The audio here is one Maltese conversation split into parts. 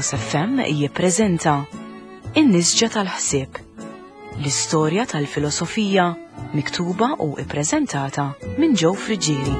Logos FM jippreżenta In-Nisġa tal-Ħsieb, l-istorja tal-filosofija miktuba u ippreżentata minn Joe Friġġieri.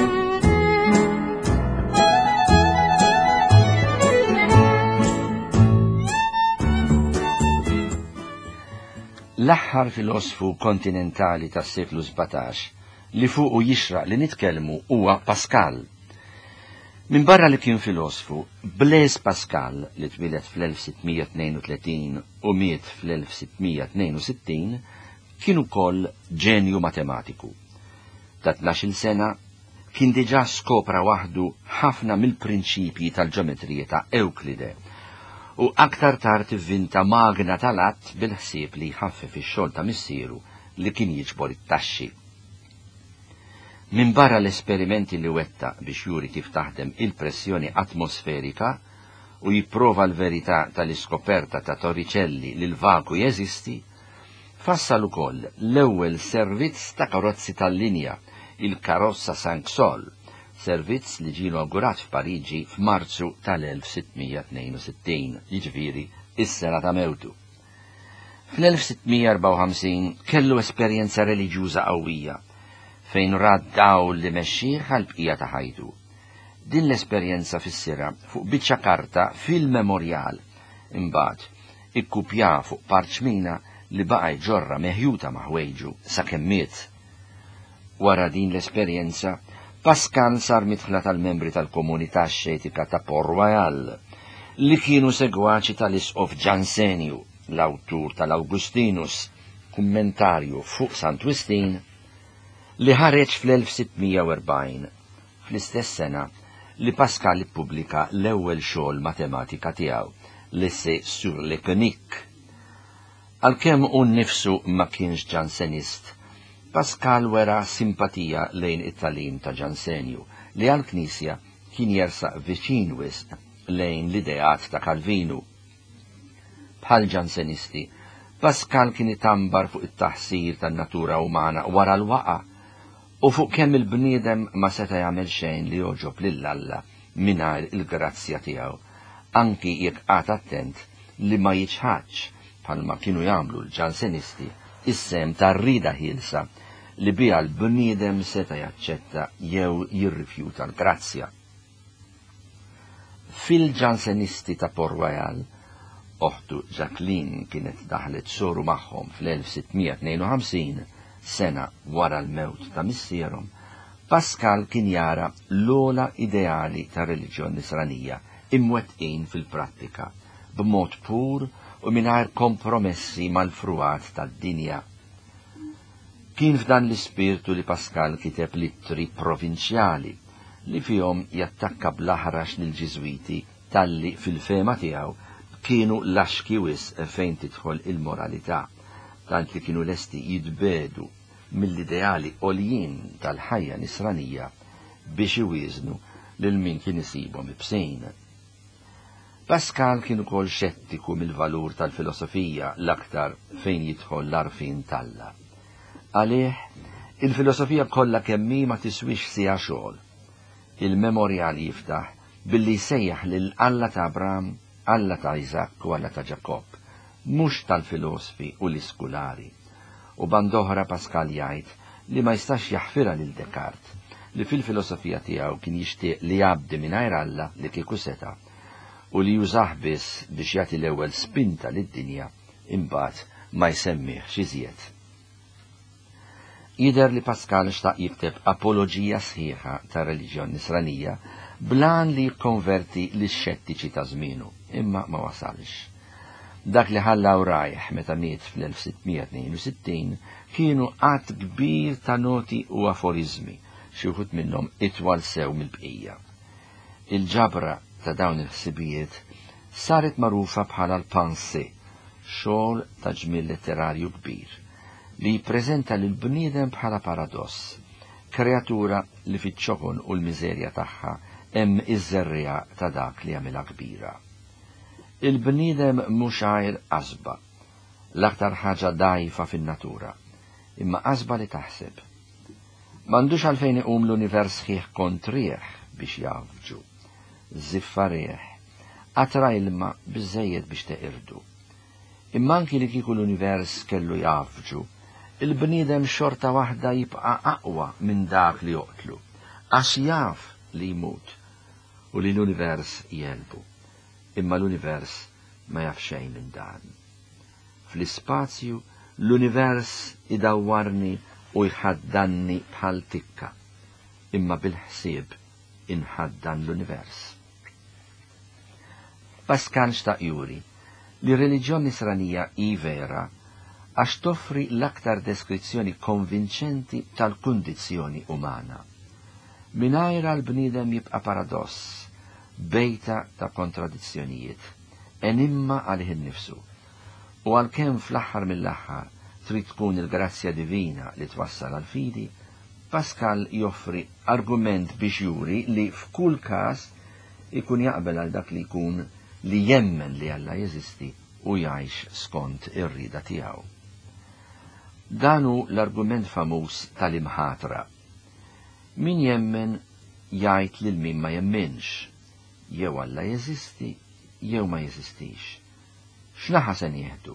L-aħħar filosofu kontinentali tas-seklu 17 li fuqu jixraq li nitkellmu huwa Pascal. Min barra li kien filosofu, Blaise Pascal li twilet fl-1632 u miet fl-1662 kien ukoll ġenju matematiku. Ta' 12 sena kien diġà skopra waħdu ħafna mill-prinċipji tal-ġeometrija ta' Euklide u aktar tard ivvinta magna tal-att bil-ħsieb li jħaffef ix-xogħol ta' missieru li kien jiġbor it-taxxi. Min barra l-esperimenti li wetta biex juri kif taħdem il-pressjoni atmosferika u jipprova l-verità tal-iskoperta ta' Torricelli li l-vaku jeżisti, fassal ukoll l-ewwel servizz ta' karozzi tal-linja, il-karozza Sanxol, servizz li ġie inaugurat f'Pariġi f'Marzu tal-1662, jiġifieri is-sena ta' mewtu. Fl-1654 kellu esperjenza reliġjuża qawwija fejn raddaw li mexxih għall-bqija ta' ħajtu. Din l-esperjenza fissira fuq biċċa karta fil-memorjal, imbagħad ikkupja fuq parċmina li baqa' jġorra meħjuta ma' ħwejġu sakemm miet. Wara din l-esperjenza, Pascal sar mitħla tal-membri tal-komunità xetika ta' Port-Royal li kienu segwaċi tal-Isqof Jansenju, l-awtur tal-Augustinus, kummentarju fuq Sant'Wistin, li ħareġ fl-1640, fl-istess sena li Pascal ippubblika l-ewwel xogħol matematika tiegħu, l-Essai sur l'Économique. Għalkemm hu nnifsu ma kienx ġansenist, Pascal wera simpatija lejn it-talim ta' Jansenju li għall-Knisja kien jersaq viċin wisq lejn l-ideat ta' Calvinu. Bħal ġansenisti, Pascal kien itambar fuq it-taħsir tan-natura umana wara l-waqa' u fuq kemm il-bniedem ma seta' jagħmel xejn li joġob lill-Alla mingħajr il-grazzja tiegħu, anki jekk qagħad attent li ma jiġħadx bħalma kienu jagħmlu l-ġansenisti is-sem tar-rida ħielsa li biha l-bniedem seta' jaċċetta jew jirrifjuta l-grazzja. Fil-ġansenisti ta' Port-Royal, oħtu Jacqueline kienet daħlet soru magħhom fl-1652, sena wara l-mewt ta' missierhom, Pascal kien jara l-ola ideali ta' reliġjon nisranija imwettqin fil-prattika, b'mod pur u mingħajr kompromessi mal-fruat tad-dinja. Kien f'dan l-ispirtu li Pascal kiteb littri provinċjali li fihom jattakka bl-aħrax lill-Ġiżwiti talli fil-fema tiegħu kienu laxki wisq fejn tidħol il-moralità, tant li kienu lesti jitbedu mill-ideali għoljin tal-ħajja nisranija biex iwiżnu lil min kien isibhom ibsejn. Pascal kien ukoll xettiku mill-valur tal-filosofija l-aktar fejn jidħol l-arfin talla. Għalih, il-filosofija kollha kemm ma tiswix sija xogħol. Il-memorjal jiftaħ billi jsejjaħ lil Alla ta' Abraham, Alla ta' Isaac u Alla ta' Ġakob, mhux tal-filosofi u l-iskulari. U bandoħra Pascal jgħid li ma jistax jaħfira lil Descartes li fil-filosofija tiegħu kien jixtieq li jabdi mingħajr Alla li kieku seta' u li jużah biss biex jagħti l-ewwel spinta lid-dinja imbagħad ma jsemmih xi żjed. Jidher li Pascal xtaq jikteb apoloġija sħiħa ta' reliġjon nisranija blan li jikkonverti lix-xettiċi ta' żmienu, imma ma wasalx. Dak li ħallaw rajħ meta miet fl-1662 kienu qatt kbir ta' noti u aforizmi, xi wħud minnhom itwal sew mill-bqija. Il-ġabra ta' dawn il-ħsibijiet saret magħrufa bħala l-pensée, xogħol ta' ġmiel letterarju kbir, li jippreżenta lil bniedem bħala paradoss, kreatura li fiċ-ċokon u l-miżerja tagħha hemm iż-żerrija ta' dak li jagħmilha kbira. Il-bniedem mhux għajr qasba, l-aktar ħaġa dajfa fin-natura, imma qasba li taħseb. M'għandux għalfejn iqum l-univers ħieħ kontrih biex jafġu. Ziffarieħ, atra ilma biżejjed biex teqirdu. Imma anki li kieku l-univers kellu jafġu, il-bniedem xorta waħda jibqa' aqwa minn dak li joqtlu, għax jaf li jmut u li l-univers jelbu. Imma l-univers ma jaf xejn minn dan. Fl-ispazju l-univers idawwarni u jħaddanni bħal tikka, imma bil-ħsieb inħaddan l-univers. Pascal xtaq juri li reliġjon nisranija hi vera għax toffri l-aktar deskrizzjoni konvinċenti tal-kundizzjoni umana. Minajra l-bniedem jibqa' paradoss, bejta ta' kontradizzjonijiet, enimma għalih innifsu. U għalkemm fl-aħħar mill-aħħar trid tkun il-grazzja divina li twassal għal fidi, Pascal joffri argument biex juri li f'kull każ ikun jaqbel għal dak li jkun li jemmen li Alla jeżisti u jgħix skont ir-rida tiegħu. Danu l-argument famuż tal-imħatra. Min jemmen jgħid lil min ma jemmenx, jew Alla jeżisti jew ma jeżistix. X'naħa se nieħdu?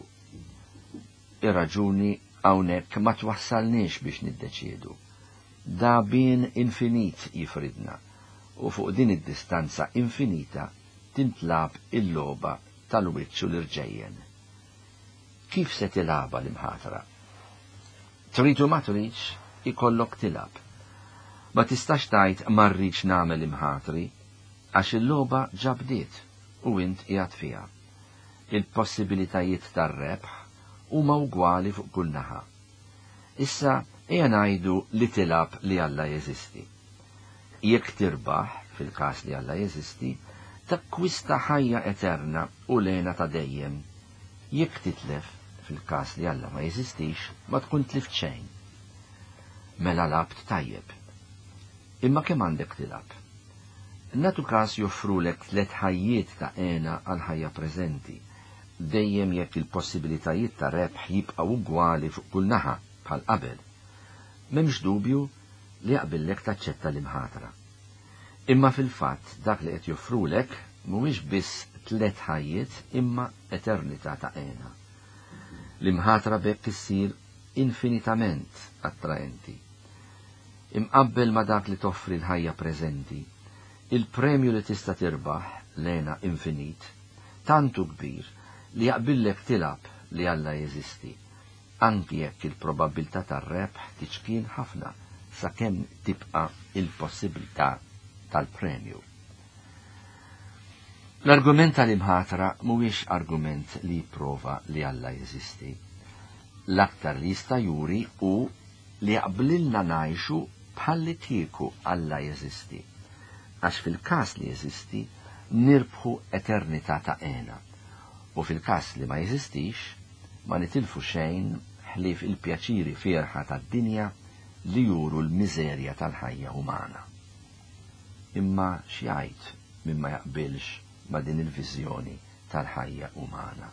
Ir-raġuni hawnhekk ma twassalniex biex niddeċiedu. Da bin infinit jifridna u fuq din id-distanza infinita tintlab il-logħba tal-wiċċ u l-irġejjen. Kif se tilaba l-imħatra? Tridu ma tridx ikollok tilab. Ma tistax tgħid ma rridx nagħmel imħatri għax il-logħba ġabdiet u int qiegħed fiha. Il-possibilitajiet tar-rebħ huma ugwali fuq kull naħa. Issa ejja ngħidu li tilab li Alla jeżisti. Jekk tirbaħ fil-każ li Alla jeżisti, takkwista ħajja eterna u lena ta' dejjem. Jekk titlef fil-każ li Alla ma jeżistix, ma tkun tlift xejn. Mela labt tajjeb. Imma kemm għandek tilab? Natu każ joffrulek 3 ħajjiet ta' għena għal ħajja preżenti, dejjem jekk il-possibilitajiet ta' rebħ jibqgħu ugwali fuq kull naħa bħal qabel. M'hemmx dubju li jaqbillek taċċetta l-imħatra. Imma fil-fatt dak li qed joffrulek mhuwiex biss 3 ħajjiet imma eternità ta' għena. L-imħatra bekk issir infinitament attraenti. Imqabbel ma dak li toffri l-ħajja preżenti, il-premju li tista' tirbaħ lena infinit, tantu kbir li jaqbillek tilab li Alla jeżisti, anki jekk il-probabilità tar-rebħ tiċkien ħafna sakemm tibqa' il-possibilità tal-premju. L-argument tal-imħatra mhuwiex argument li jipprova li Alla jeżisti. L-aktar li jista' juri hu li jaqblilna ngħixu bħalli kieku Alla jeżisti, għax fil-każ li jeżisti nirbħu eternità ta' għena, u fil-każ li ma jeżistix ma nitilfu xejn ħlief il-pjaċiri fierħa tad-dinja li juru l-miżerja tal-ħajja umana. Imma x'jgħid min ma jaqbilx ma' din il-viżjoni tal-ħajja umana.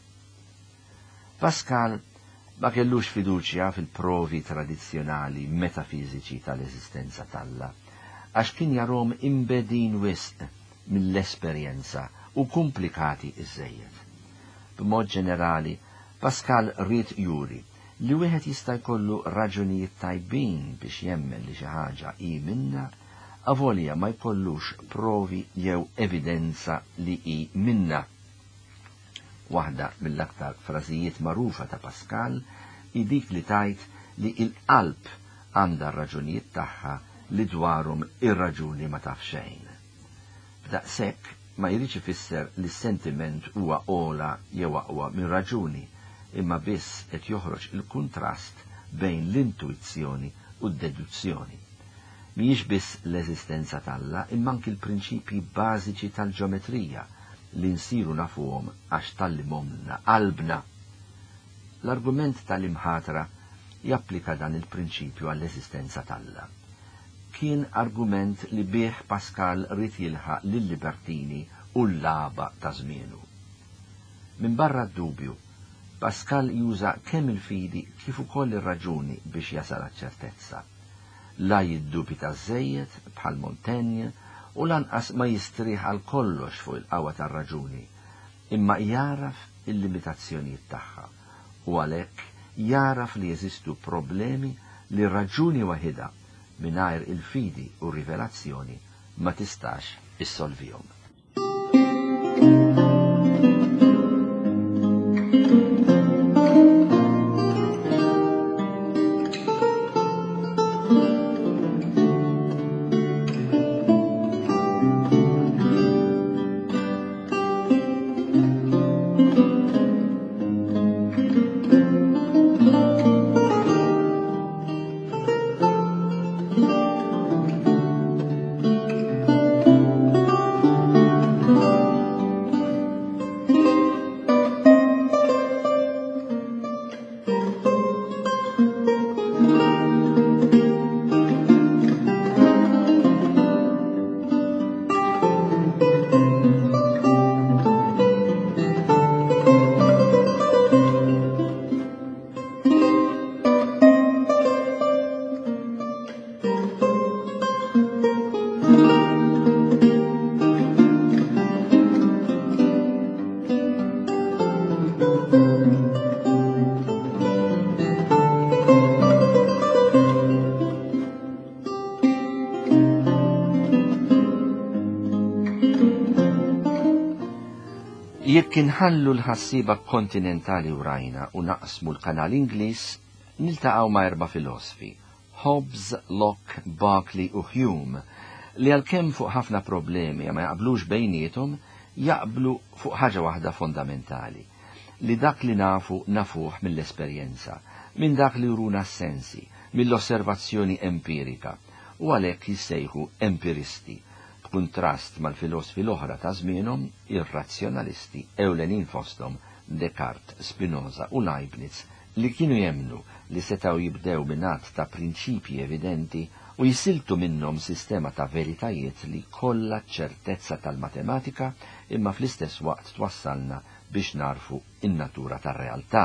Pascal ma kellux fiduċja fil-provi tradizzjonali metafiżiċi tal-eżistenza talla, għax kien jarhom imbedin wisq mill-esperjenza u komplikati iżejjed. B'mod ġenerali, Pascal rrid juri li wieħed jista' jkollu raġunijiet tajbin biex jemmen li xi ħaġa hi minna, avolja ma jkollux provi jew evidenza li hi minna. Waħda mill-aktar frażijiet magħrufa ta' Pascal hi dik li tajt li l-qalb għandha r-raġunijiet tagħha li dwarhom ir-raġuni ma taf xejn. B'daqshekk ma jridx ifisser li s-sentiment huwa ola jew aqwa minn raġuni, imma biss qed joħroġ il-kuntrast bejn l-intuizzjoni u d-deduzzjoni. Mhijiex biss l-eżistenza talla, imma anki l-prinċipji bażiċi tal-ġeometrija li nsiru nafuhom għax tallimhomna qalbna. L-argument tal-imħatra japplika dan il-prinċipju għall-eżistenza talla. Kien argument li bih Pascal rid jilħaq lill-libertini u l-laba ta' żmienu. Min barra d-dubju, Pascal juża kemm il-fidi kif ukoll ir-raġuni biex jasal ċertezza. La jiddubita żejjed bħal Montaigne u lanqas ma jistrieħ għal kollox fuq il-qawwa tar-raġuni, imma jaraf il-limitazzjonijiet tagħha u għalhekk jaraf li jeżistu problemi li raġuni waħida mingħajr il-fidi u rivelazzjoni ma tistax issolvihom. Jekk inħallu l-ħassiba kontinentali u rajna u naqsmu l-kanal Ingliż, niltaqgħu ma' 4 filosofi, Hobbes, Locke, Berkeley u Hume, li għalkemm fuq ħafna problemi ma jaqblux bejniethom, jaqblu fuq ħaġa waħda fondamentali, li dak li nafuh mill-esperjenza, minn dak li juruna s-sensi, mill-osservazzjoni empirika, u għalhekk jissejħu empiristi, b'kuntrast mal-filosofi l-oħra ta' żmienhom, ir-razzjonalisti ewlenin fosthom Descartes, Spinoza u Leibniz, li kienu jemnu li setaw jibdew minnat ta' prinċipji evidenti u jisiltu minnhom sistema ta' veritajiet li kollha ċertezza tal-matematika imma fl-istess waqt twassalna biex narfu in-natura tar-realtà.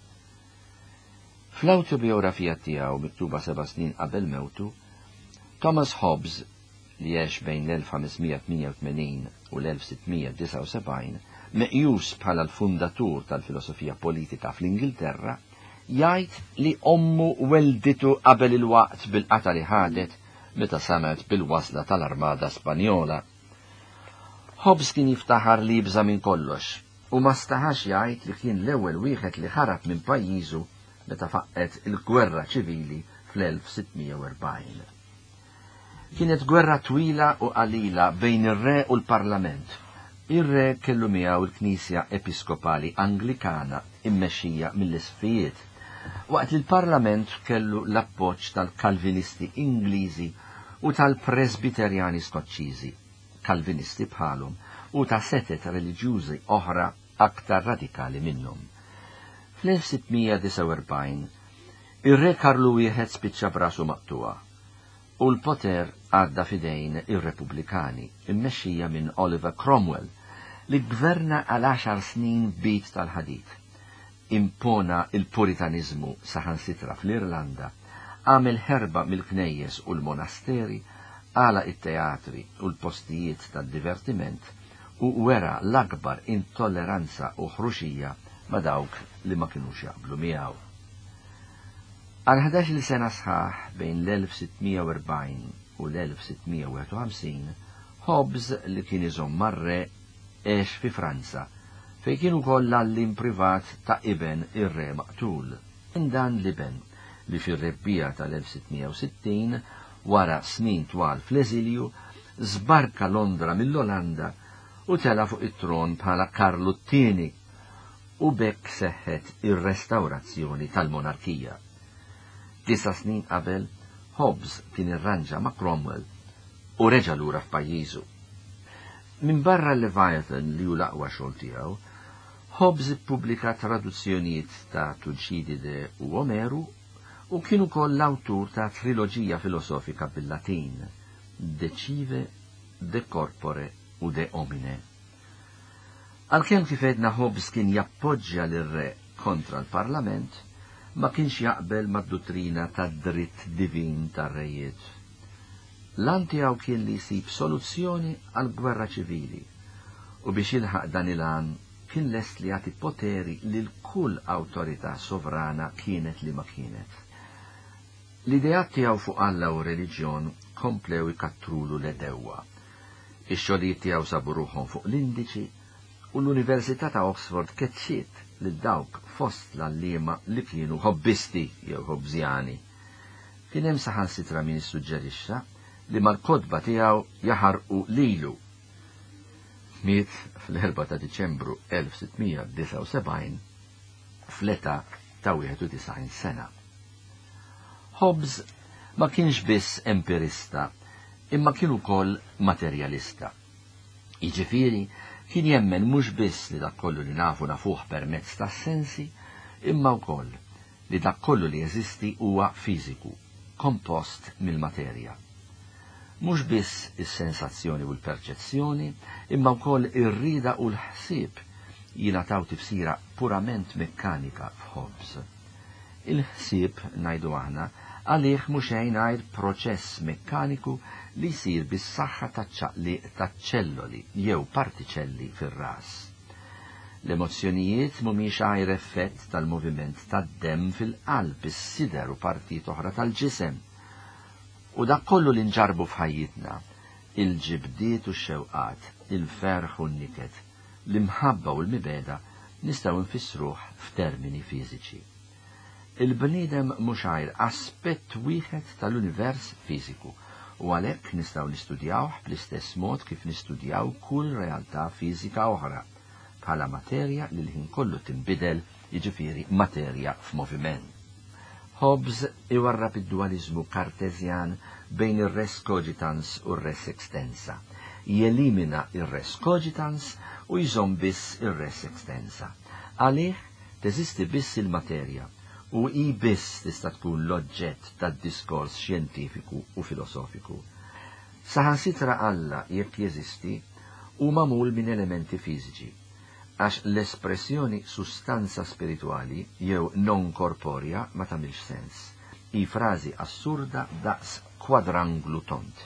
Fl-awtobiografija tiegħu miktuba 7 snin qabel mewtu, Thomas Hobbes li jgħix bejn l-1588 u l-1679, meqjus bħala l-fundatur tal-filosofija politika fl-Ingilterra, jgħid li ommu welditu qabel il-waqt bil-qata li ħadet meta samet bil-wasla tal-Armada Spanjola. Hobbes kien jiftaħar li jibża minn kollox u ma staħax jgħid li kien l-ewwel wieħed li ħarab minn pajjiżu meta faqqet il-gwerra ċivili fl-1640. Kienet gwerra twila u qalila bejn ir-re u l-Parlament. Ir-re kellu miegħu l-Knisja Episkopali Anglikana immexxija mill-Isfijiet, waqt li l-Parlament kellu l-appoġġ tal-Kalvinisti Ingliżi u tal-Presbiterjani Skoċċiżi, Kalvinisti bħalhom, u ta' setet reliġjużi oħra aktar radikali minnhom. Fl-1649, ir-re Karlu wieħed spiċċa brasu maqtuwa u l-poter għadda fidejn ir-Repubblikani, immexxija minn Oliver Cromwell, li gverna għal 10 snin bit tal-ħadid. Impona il-puritanizmu saħansitra fl-Irlanda, għamel ħerba mill-knejjes u l-monasteri, għala it-teatri u l-postijiet tad-divertiment u wera l-akbar intolleranza u ħruxija ma' dawk li ma kinux jaqblu miegħu. Għal 11 sena sħaħ bejn l-1640 u l-1651, Hobbes li kien iżomm mar-re għex fi Franza, fej kienu kollha l-lim privat ta' Iben ir-re maqtul. Dan l-Iben li fir-rebbija tal-1660, wara snin twal fl-eżilju, żbarka Londra mill-Olanda u tela fuq it-tron bħala Karlu t-tieni u bekk seħħet ir-restawrazzjoni tal-monarkija. 9 snin qabel, Hobbes kien irranġa ma' Cromwell u reġa' lura f'pajjiżu. Min barra l-Leviathan li hu l-aqwa xogħol tiegħu, Hobbes ippubblika traduzzjonijiet ta' Tucidide u Omeru u kien ukoll l-awtur ta' triloġija filosofika bil-Latin, De Cive, De Corpore u De Homine. Għalkemm kif edna Hobbes kien jappoġġja lir-re kontra l-Parlament, ma kienx jaqbel mad-dottrina tad-dritt divin tar-rejiet. Lan tiegħu kien li jsib soluzzjoni għall-gwerra ċivili u biex jilħaq dan il-għan kien lest li jagħti poteri lil kull awtorità sovrana kienet li ma kienet. L-idejat tiegħu fuq Alla u reliġjon komplew ikatrulu l-edewwa. Ix-xogħlijiet tiegħu sabu ruħhom fuq l-indiċi u l-Università ta' Oxford keċċiet lil dawk fost l-allima li kienu hobbisti jew hobbżjani. Kien hemm saħansitra min issuġġerixxa li mal-kodba tiegħu jaħarqu lilu. Miet fl-4 ta' Diċembru 1679 fl-età ta' 91 sena. Hobbes ma kienx biss empirista, imma kien ukoll materjalista. Jiġifieri kien jemmen mhux biss li dak kollu li nafuh permezz tas-sensi, imma wkoll li dak kollu li jeżisti huwa fiżiku, kompost mill-materja. Mhux biss is-sensazzjoni u l-perċezzjoni, imma wkoll ir-rida u l-ħsieb jingħataw tifsira purament mekkanika f'Hobbes. Il-ħsieb ngħidu aħna għalih mhux ngħid proċess mekkaniku li jsir bis-saħħa taċ-ċaqliq taċ-ċelloli jew partiċelli fir-ras. L-emozzjonijiet mhumiex għajr effett tal-moviment tad-demm fil-qalb, is-sider u partijiet oħra tal-ġisem. U dak kollu li nġarbu f'ħajjitna, il-ġibdiet u x-xewqat, il-ferħ u n-niket, l-imħabba u l-mibeda nistgħu nfissruh f'termini fiżiċi. Il-bniedem mhux għajr aspett wieħed tal-univers fiżiku u għalhekk nistgħu nistudjawh bl-istess mod kif nistudjaw kull realtà fiżika oħra bħala materja li l-ħin kollu tinbidel, jiġifieri materja f'moviment. Hobbes iwarrab id-dualizmu kartezjan bejn ir-res cogitans u r-res extensa. Jelimina ir-res cogitans u jżomm biss ir-res extensa. Għalih teżisti biss il-materja u hi biss tista' tkun l-oġġett tad-diskors xjentifiku u filosofiku. Saħansitra Alla jekk jeżisti u magħmul minn elementi fiżiċi, għax l-espressjoni sustanza spirituali jew non korporja ma tagħmilx sens. Hi frażi assurda daqs kwadranglu tont.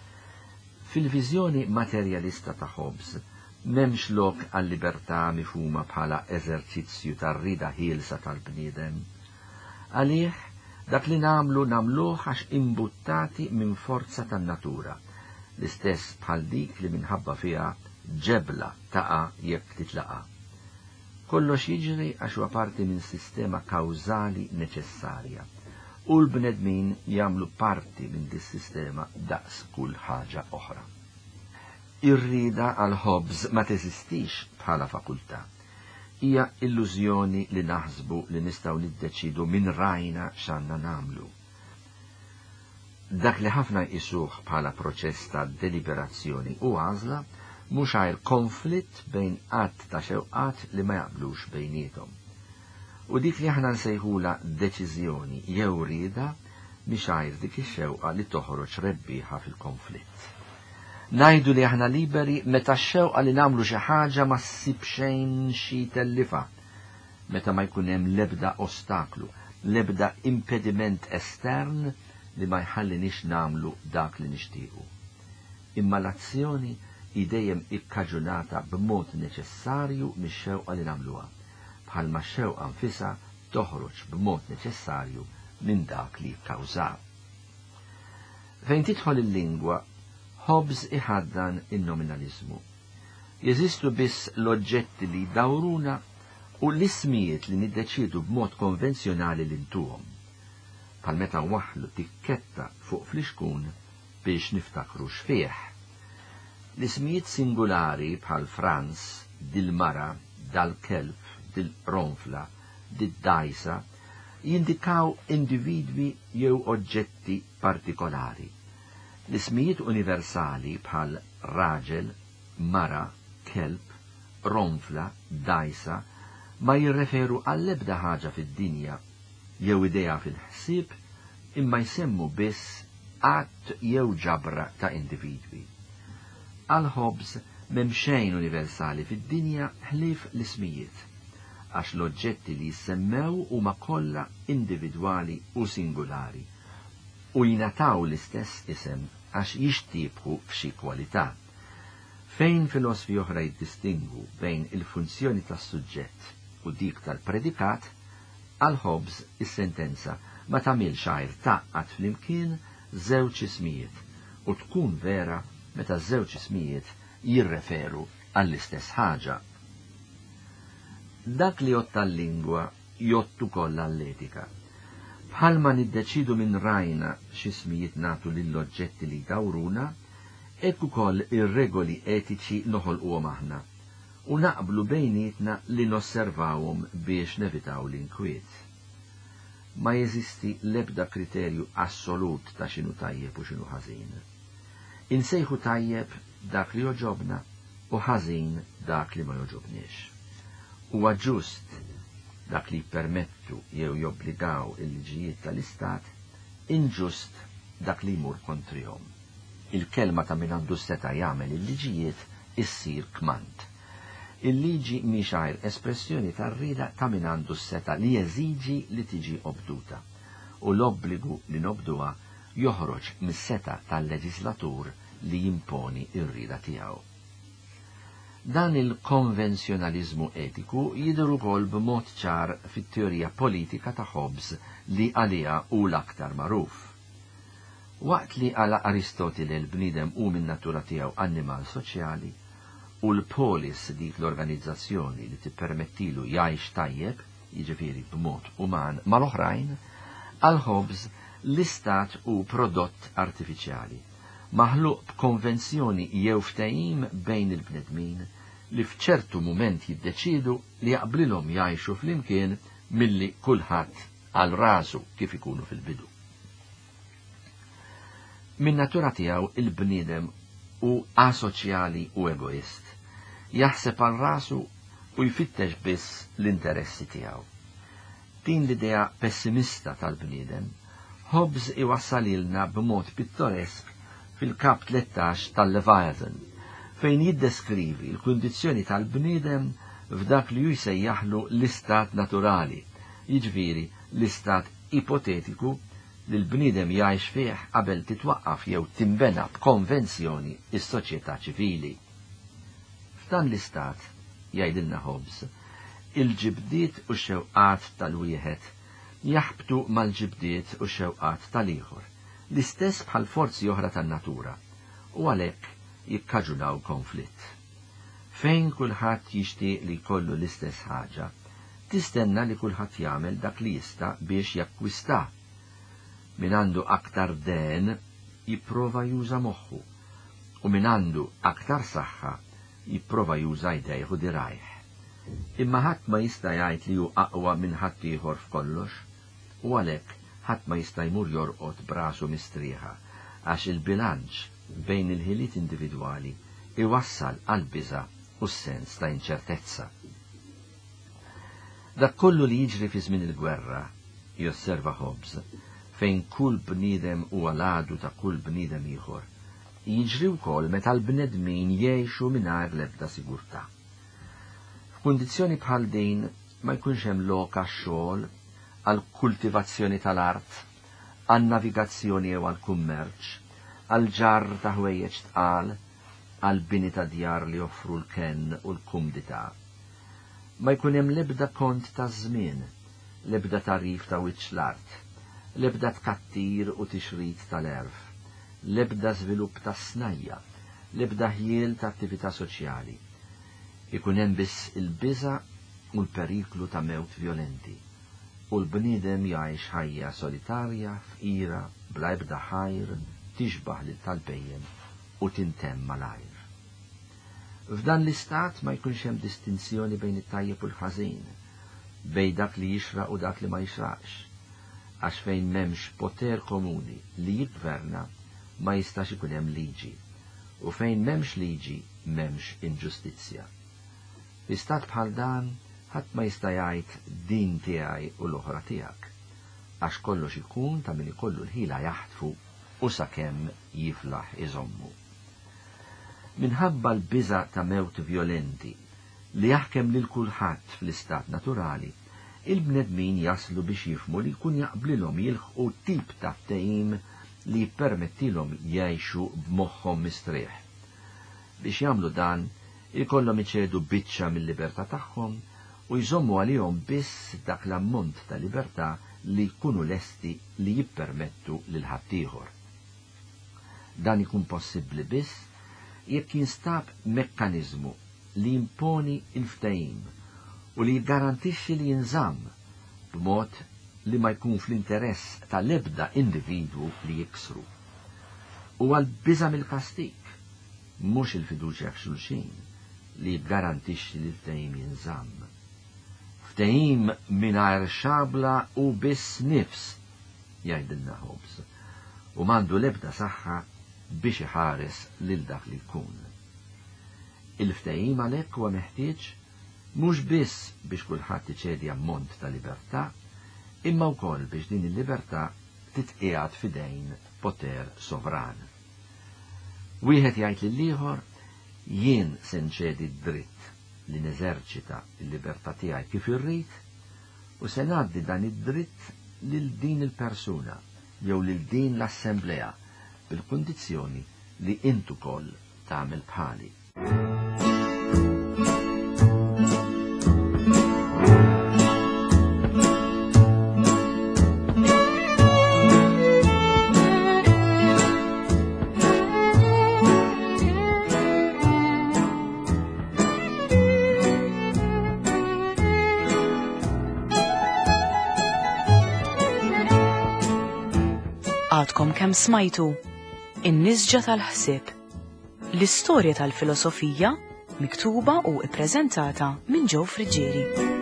Fil-viżjoni materjalista ta' Hobbes m'hemmx lok għal-libertà mifhuma bħala eżerċizzju tar-rida ħielsa tal-bniedem. Għalih dak li nagħmluh għax imbuttati minn forza tan-natura, l-istess bħal dik li minħabba fiha ġebla taqa' jekk titlaqa'. Kollox jiġri għax huwa parti minn sistema kawżali neċessarja u l-bnedmin jagħmlu parti minn dis-sistema daqs kull ħaġa oħra. Ir-rieda għal Hobbes ma teżistix bħala fakultà. Hija illużjoni li naħsbu li nistgħu niddeċidu minn rajna x'għandna nagħmlu. Dak li ħafna jqisuh bħala proċess ta' deliberazzjoni u għażla mhux għajr konflitt bejn qatt ta' xewqat li ma jaqblux bejniethom. U dik li aħna nsejħula deċiżjoni jew rieda mhix għajr dik ix-xewqa li toħroġ rebbieħa fil-konflitt. Ngħidu li aħna liberi meta x-xewqa li nagħmlu xi ħaġa ma ssib xejn xi tellifa, meta ma jkun hemm l-ebda ostaklu, l-ebda impediment estern li ma jħallinix nagħmlu dak li nixtiequ. Imma l-azzjoni dejjem ikkaġunata b'mod neċessarju mix-xewqa li nagħmluha, bħalma x-xewqa nfisha toħroġ b'mod neċessarju minn dak li kkawża. Fejn tidħol il-lingwa, Hobbes iħaddan in-nominalizmu. Jeżistu biss l-oġġetti li jdawruna u l-ismijiet li niddeċiedu b'mod konvenzjonali li ntuhom, bħal meta waħlu tikketta fuq fl-ixkun biex niftakru x'fih. L-ismijiet singolari bħal Franz, dil-mara, dal-kelb, dil-ronfla, did-dajsa jindikaw individwi jew oġġetti partikolari. L-ismijiet universali bħal raġel, mara, kelb, ronfla, dajsa ma jirreferu għall-ebda ħaġa fid-dinja jew idea fil-ħsieb imma jsemmu biss att jew ġabra ta' individwi. Għal Hobbes m'hemm xejn universali fid-dinja ħlief l-ismijiet, għax l-oġġetti li jsemmew huma kollha individwali u singolari u jingħataw l-istess isem għax jixtiebħu f'xi kwalità. Fejn filosofi oħra jiddistingu bejn il-funzjoni tas-suġġett u dik tal-predikat, għal Hobbes is-sentenza ma tagħmilx għajr taqqat flimkien żewġ ismijiet u tkun vera meta żewġ ismijiet jirreferu għall-istess ħaġa. Dak li jott tal-lingwa jott ukoll għall-etika. Bħalma niddeċidu minn rajna x'ismijiet nagħtu lill-oġġetti li dawruna, hekk ukoll ir-regoli etiċi noħolquhom aħna u naqblu bejnietna li nosservawhom biex nevitaw l-inkwiet. Ma jeżisti l-ebda kriterju assolut ta' xinu tajjeb u xinu ħażin. Insejħu tajjeb dak li joġobna u ħażin dak li ma joġobniex. Huwa ġust dak li permettu jew jobbligaw il-liġijiet tal-istat, inġust dak li jmur kontrihom. Il-kelma ta' min għandu seta' jagħmel il-liġijiet issir kmand. Il-liġi mhix għajr espressjoni tar-rieda ta' min għandu seta' li jeżiġi li tiġi obduta, u l-obbligu li nobduha joħroġ mis-seta tal-leġislatur li jimponi ir-rieda tiegħu. Dan il-konvenzjonalizmu etiku jidher ukoll b'mod ċar fit-teorija politika ta' Hobbes li għaliha hu l-aktar magħruf. Waqt li għala Aristotile l-bniedem hu min natura tiegħu annimal soċjali u l-polis dik l-organizzazzjoni li tippermettilu jgħix tajjeb, jiġifieri b'mod uman mal-oħrajn, għal Hobbes l-istat hu prodott artifiċjali, maħluq b'konvenzjoni jew ftehim bejn il-bnedmin li f'ċertu mument jiddeċidu li jaqblilhom jgħixu flimkien milli kulħadd għal rasu kif ikunu fil-bidu. Min natura tiegħu il-bniedem u asoċjali u egoist. Jaħseb għal rasu u jfittex biss l-interessi tiegħu. Din l-idea pessimista tal-bniedem Hobbes iwassalilna b'mod pittoresk fil-kap 13 tal-Leviathan, fejn jiddeskrivi l-kundizzjoni tal-bniedem f'dak li jsejjaħlu l-istat naturali, jiġifieri l-istat ipotetiku li l-bniedem jgħix fih qabel titwaqqaf jew timbena b'konvenzjoni is-soċjetà ċivili. F'dan l-istat, jgħidilna Hobbes, il-ġibdiet u x-xewqat tal-wieħed jaħbtu mal-ġibdiet u x-xewqat tal-ieħor, l-istess bħal forzi oħra tan-natura, u għalhekk jikkaġunaw konflitt. Fejn kulħadd jixtieq li jkollu l-istess ħaġa, tistenna li kulħadd jagħmel dak li jista' biex jakkwista. Min għandu aktar den jipprova juża moħħu, u min għandu aktar saħħa jipprova juża jdejh u dirajh. Imma ħadd ma jista' jgħid li hu aqwa minn ħadd ieħor f'kollox, u għalhekk ħadd ma jista' jmur jorqod b'rasu mistrieħa, għax il-bilanċ bejn il-ħiliet individwali iwassal għal biża' u s-sens ta' inċertezza. Dak kollu li jiġri fi żmien il-gwerra, josserva Hobbes, fejn kull bniedem huwa l-għadu ta' kull bniedem ieħor, jiġri wkoll meta l-bnedmin jgħixu mingħajr l-ebda sigurtà. F'kundizzjoni bħal din ma jkunx hemm lok għax-xogħol, għal kultivazzjoni tal-art, għal navigazzjoni jew għal kummerċ, għal ġar ta' ħwejjeġ tqal, għal bini ta' djar li joffru l-ken u l-kumdità. Ma jkun hemm l-ebda kont ta' żmien, l-ebda tarif ta' wiċċ l-art, l-ebda tkattir u tixrid tal-erf, l-ebda żvilupp ta' snajja, l-ebda ħjiel ta' attività soċjali. Ikun hemm biss il-biża' u l-periklu ta' mewt violenti, u l-bniedem jgħix ħajja solitarja, fqira, bla ebda ħajr, tixbaħ lil tal-bejjem u tintemm malajr. F'dan l-istat ma jkunx hemm distinzjoni bejn it-tajjeb u l-ħażin, bejn dak li jixraq u dak li ma jixraqx, għax fejn m'hemmx poter komuni li jiggverna ma jistax ikun hemm liġi, u fejn m'hemmx liġi m'hemmx inġustizzja. F'istat bħal dan ħadd ma jista' jgħid din tiegħi u l-oħra tiegħek, għax kollox ikun ta' min ikollu l-ħila jaħtfu u sakemm jiflaħ iżommu. Minħabba l-biża' ta' mewt violenti li jaħkem lil kulħadd fl-istat naturali, il-bnedmin jaslu biex jifmu li jkun jaqblilhom jilħqu tip ta' ftehim li jippermettilhom jgħixu b'moħħhom mistrieħ. biex jagħmlu dan ikollhom iċedu biċċa mill-libertà tagħhom u jżommu għalihom biss dak l-ammont ta' libertà li jkunu lesti li jippermettu lil ħaddieħor. Dan ikun possibbli biss jekk jinstab mekkaniżmu li jimponi il-ftehim u li jgarantixxi li jinżamm b'mod li ma jkun fl-interess tal-ebda individwu li jiksru. U għal-biża mill-kastik, mhux il-fiduċja f'xulxin li jgarantixxi li l-ftehim jinżamm. Ftehim mingħajr xabla u biss nifs, jgħidilna Hobbes, u m'għandu l-ebda saħħa biex iħares lil dak li jkun. Il-ftehim għalhekk huwa meħtieġ mhux biss biex kulħadd iċedi ammont ta' libertà, imma wkoll biex din il-libertà titqiegħed f'idejn poter sovran. Wieħed jgħid lill-ieħor jien se nċedi d-dritt li neżerċita l-libertà tiegħi kif irrid u se ngħaddi dan id-dritt lil din il-persuna jew lil din l-assemblea bil-kundizzjoni li intu koll tagħmel bħali. Għadkom kemm smajtu in-nisġa tal-ħsieb, l-istorja tal-filosofija miktuba u ippreżentata minn Joe Friġġieri.